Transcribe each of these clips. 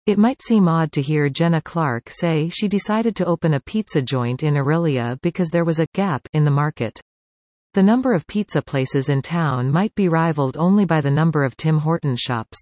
It might seem odd to hear Jenna Clark say she decided to open a pizza joint in Orillia because there was a gap in the market. The number of pizza places in town might be rivaled only by the number of Tim Hortons shops.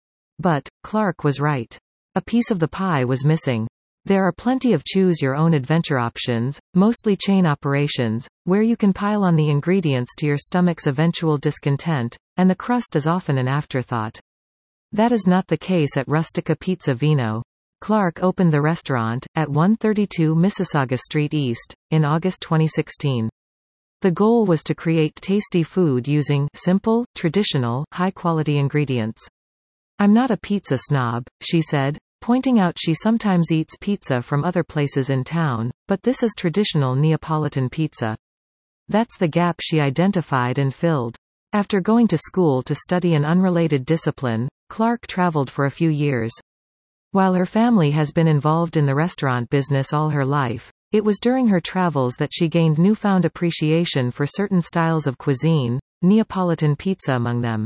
But Clark was right. A piece of the pie was missing. There are plenty of choose-your-own-adventure options, mostly chain operations, where you can pile on the ingredients to your stomach's eventual discontent, and the crust is often an afterthought. That is not the case at Rustica Pizza Vino. Clark opened the restaurant, at 132 Mississauga Street East, in August 2016. The goal was to create tasty food using simple, traditional, high-quality ingredients. "I'm not a pizza snob," she said, pointing out she sometimes eats pizza from other places in town, but this is traditional Neapolitan pizza. That's the gap she identified and filled. After going to school to study an unrelated discipline, Clark traveled for a few years. While her family has been involved in the restaurant business all her life, it was during her travels that she gained newfound appreciation for certain styles of cuisine, Neapolitan pizza among them.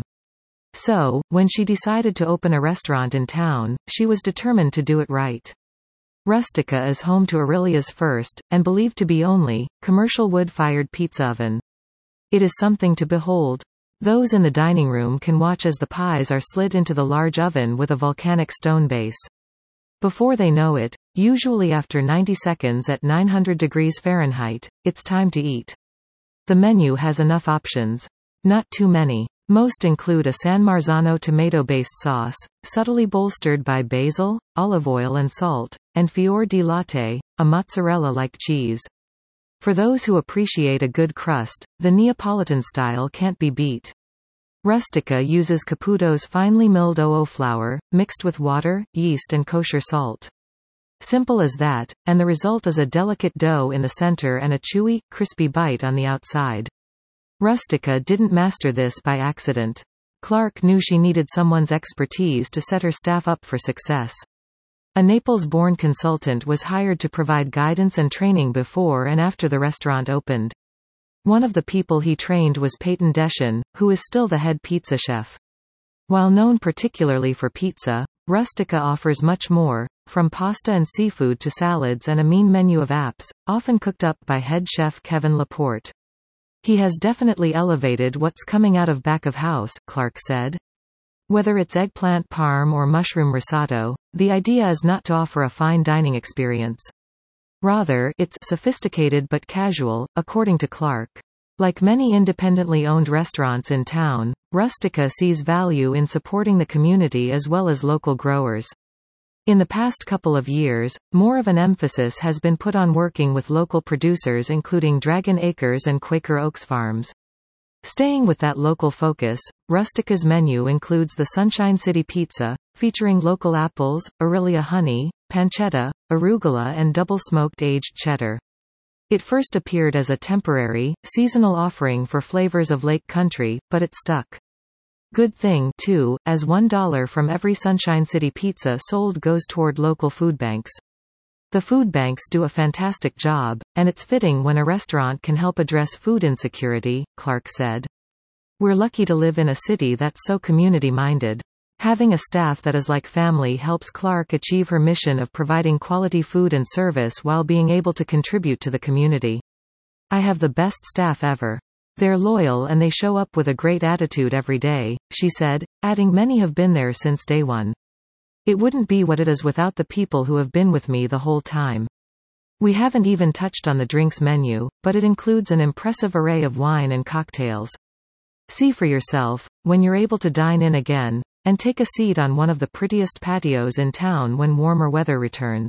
So, when she decided to open a restaurant in town, she was determined to do it right. Rustica is home to Orillia's first, and believed to be only, commercial wood-fired pizza oven. It is something to behold. Those in the dining room can watch as the pies are slid into the large oven with a volcanic stone base. Before they know it, usually after 90 seconds at 900 degrees Fahrenheit, it's time to eat. The menu has enough options. Not too many. Most include a San Marzano tomato-based sauce, subtly bolstered by basil, olive oil and salt, and fior di latte, a mozzarella-like cheese. For those who appreciate a good crust, the Neapolitan style can't be beat. Rustica uses Caputo's finely milled 00 flour, mixed with water, yeast and kosher salt. Simple as that, and the result is a delicate dough in the center and a chewy, crispy bite on the outside. Rustica didn't master this by accident. Clark knew she needed someone's expertise to set her staff up for success. A Naples-born consultant was hired to provide guidance and training before and after the restaurant opened. One of the people he trained was Peyton Deschen, who is still the head pizza chef. While known particularly for pizza, Rustica offers much more, from pasta and seafood to salads and a mean menu of apps, often cooked up by head chef Kevin Laporte. "He has definitely elevated what's coming out of back of house," Clark said. Whether it's eggplant parm or mushroom risotto, the idea is not to offer a fine dining experience. Rather, it's sophisticated but casual, according to Clark. Like many independently owned restaurants in town, Rustica sees value in supporting the community as well as local growers. In the past couple of years, more of an emphasis has been put on working with local producers including Dragon Acres and Quaker Oaks Farms. Staying with that local focus, Rustica's menu includes the Sunshine City Pizza, featuring local apples, Orillia honey, pancetta, arugula and double-smoked aged cheddar. It first appeared as a temporary, seasonal offering for flavors of Lake Country, but it stuck. Good thing, too, as $1 from every Sunshine City pizza sold goes toward local food banks. The food banks do a fantastic job, and it's fitting when a restaurant can help address food insecurity, Clark said. "We're lucky to live in a city that's so community-minded. Having a staff that is like family helps Clark achieve her mission of providing quality food and service while being able to contribute to the community. I have the best staff ever. They're loyal and they show up with a great attitude every day," she said, adding many have been there since day one. "It wouldn't be what it is without the people who have been with me the whole time." We haven't even touched on the drinks menu, but it includes an impressive array of wine and cocktails. See for yourself, when you're able to dine in again, and take a seat on one of the prettiest patios in town when warmer weather returns.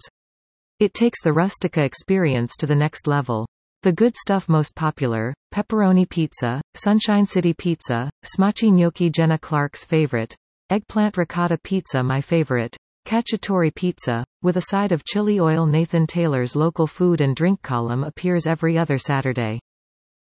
It takes the Rustica experience to the next level. The good stuff most popular, pepperoni pizza, Sunshine City pizza, smachi gnocchi Jenna Clark's favorite, eggplant ricotta pizza my favorite, cacciatore pizza, with a side of chili oil Nathan Taylor's local food and drink column appears every other Saturday.